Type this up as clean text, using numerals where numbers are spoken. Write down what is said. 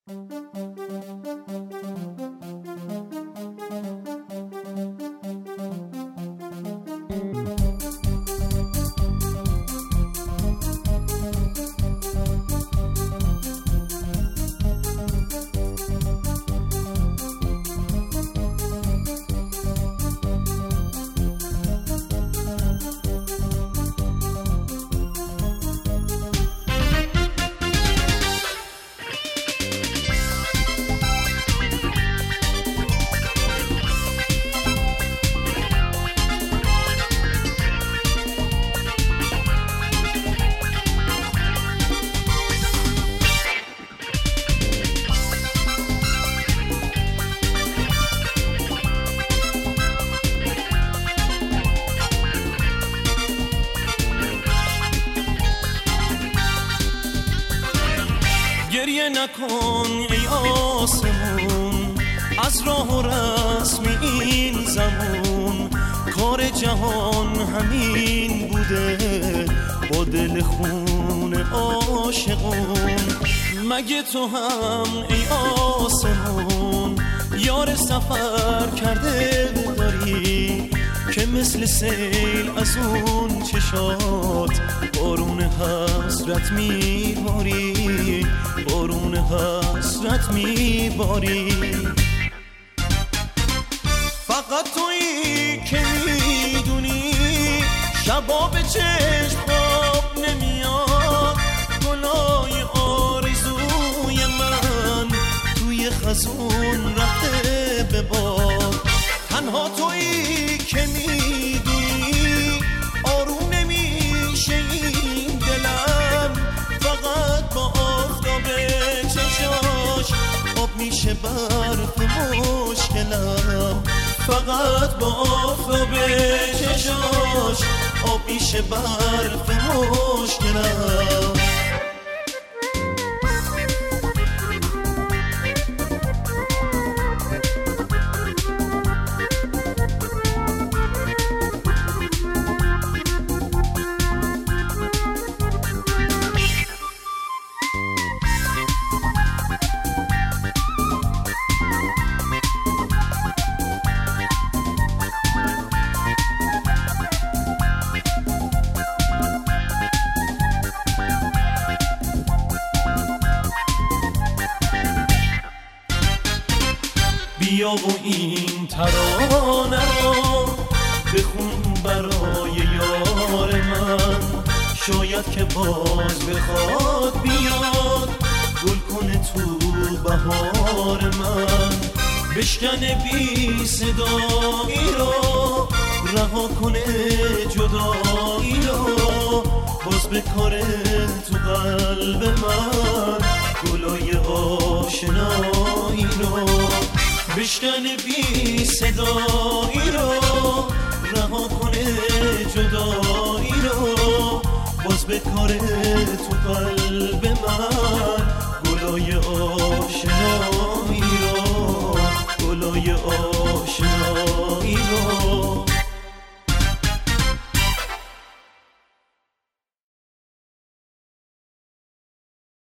گریه نکن ای آسمون از راه و رسم این زمان، کار جهان همین بوده با دل خون عاشقون. مگه تو هم ای آسمون یار سفر کرده داری که مثل سیل از اون چشات بارون حسرت میباری، بارون حسرت میباری. فقط تویی که میدونی شبا به چشم خواب نمیاد، گلای آرزوی من توی خزون رفته به باد. تنها تویی که میدونی آروم نمیشه این دلم، فقط با آفتاب چشاش آب میشه برف مشکلم، فقط با آفتاب چشاش آب میشه برف مشکلم. بیا و این ترانه رو بخون برای یار من، شاید که باز بخواد بیاد گل کنه تو بهار من. بشکنه بی صدایی رو رها کنه جدایی رو، باز بکاره تو قلب من گلای آشنایی رو. بشکنه بی صدایی رو رها کنه جدایی رو، باز بکاره تو قلب من گلای آشنایی رو، گلای آشنایی.